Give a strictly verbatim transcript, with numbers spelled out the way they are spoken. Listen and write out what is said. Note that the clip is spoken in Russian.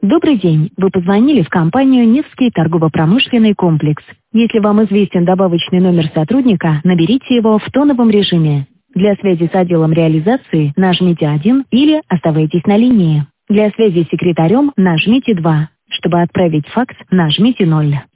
Добрый день. Вы позвонили в компанию «Невский торгово-промышленный комплекс». Если вам известен добавочный номер сотрудника, наберите его в тоновом режиме. Для связи с отделом реализации нажмите один или оставайтесь на линии. Для связи с секретарем нажмите два. Чтобы отправить факс, нажмите ноль.